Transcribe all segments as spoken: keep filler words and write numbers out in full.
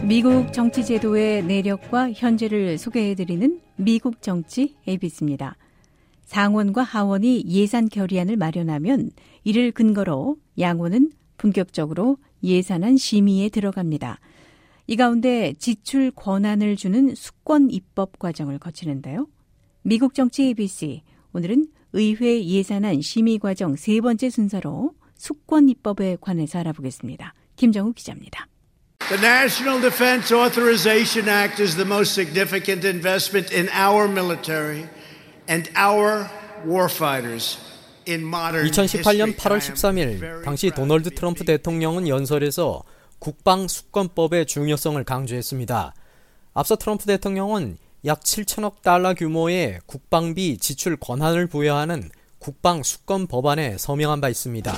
미국 정치 제도의 내력과 현재를 소개해드리는 미국 정치 에이비씨입니다. 상원과 하원이 예산 결의안을 마련하면 이를 근거로 양원은 본격적으로 예산안 심의에 들어갑니다. 이 가운데 지출 권한을 주는 수권 입법 과정을 거치는데요. 미국 정치 에이비씨, 오늘은 의회 예산안 심의 과정 세 번째 순서로 수권 입법에 관해서 알아보겠습니다. 김정우 기자입니다. The National Defense Authorization Act is the most significant investment in our military and our warfighters in modern 이천십팔 년 history. 팔월 십삼일 당시 도널드 트럼프 대통령은 연설에서 국방 수권법의 중요성을 강조했습니다. 앞서 트럼프 대통령은 약 칠천억 달러 규모의 국방비 지출 권한을 부여하는 국방 수권 법안에 서명한 바 있습니다.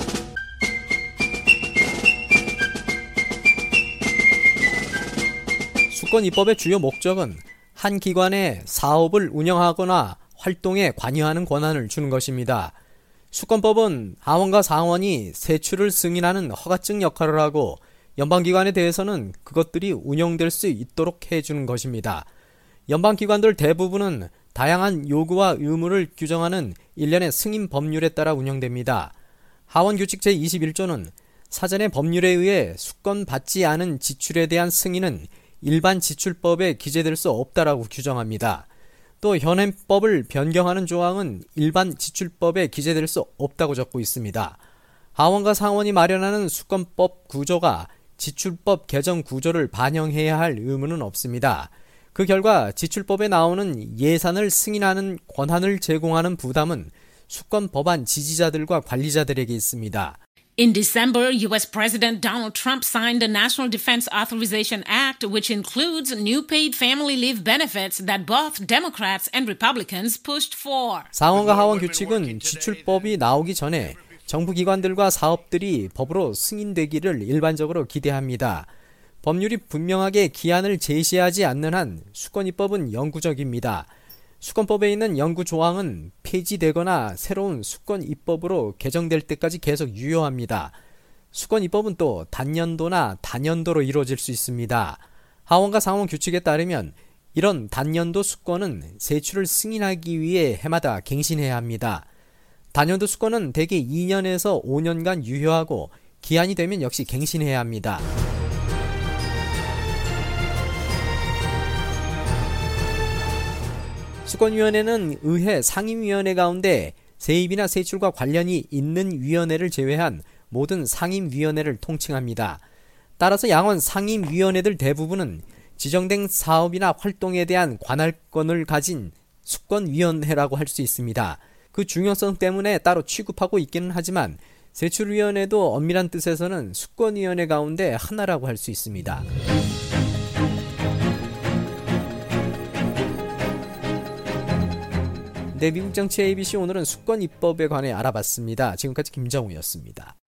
수권 입법의 주요 목적은 한 기관의 사업을 운영하거나 활동에 관여하는 권한을 주는 것입니다. 수권법은 하원과 상원이 세출을 승인하는 허가증 역할을 하고 연방기관에 대해서는 그것들이 운영될 수 있도록 해주는 것입니다. 연방기관들 대부분은 다양한 요구와 의무를 규정하는 일련의 승인 법률에 따라 운영됩니다. 하원규칙 제이십일 조는 사전에 법률에 의해 수권받지 않은 지출에 대한 승인은 일반 지출법에 기재될 수 없다라고 규정합니다. 또 현행법을 변경하는 조항은 일반 지출법에 기재될 수 없다고 적고 있습니다. 하원과 상원이 마련하는 수권법 구조가 지출법 개정 구조를 반영해야 할 의무는 없습니다. 그 결과 지출법에 나오는 예산을 승인하는 권한을 제공하는 부담은 수권 법안 지지자들과 관리자들에게 있습니다. In December, U S President Donald Trump signed the National Defense Authorization Act, which includes new paid family leave benefits that both Democrats and Republicans pushed for. 상원과 하원 규칙은 지출법이 나오기 전에 정부 기관들과 사업들이 법으로 승인되기를 일반적으로 기대합니다. 법률이 분명하게 기한을 제시하지 않는 한 수권 입법은 영구적입니다. 수권법에 있는 영구 조항은 폐지되거나 새로운 수권 입법으로 개정될 때까지 계속 유효합니다. 수권 입법은 또 단년도나 단연도로 이루어질 수 있습니다. 하원과 상원 규칙에 따르면 이런 단년도 수권은 세출을 승인하기 위해 해마다 갱신해야 합니다. 단년도 수권은 대개 이 년에서 오 년간 유효하고 기한이 되면 역시 갱신해야 합니다. 수권위원회는 의회 상임위원회 가운데 세입이나 세출과 관련이 있는 위원회를 제외한 모든 상임위원회를 통칭합니다. 따라서 양원 상임위원회들 대부분은 지정된 사업이나 활동에 대한 관할권을 가진 수권위원회라고 할 수 있습니다. 그 중요성 때문에 따로 취급하고 있기는 하지만 세출위원회도 엄밀한 뜻에서는 수권위원회 가운데 하나라고 할 수 있습니다. 네, 미국 정치 에이비씨 오늘은 수권 입법에 관해 알아봤습니다. 지금까지 김정우였습니다.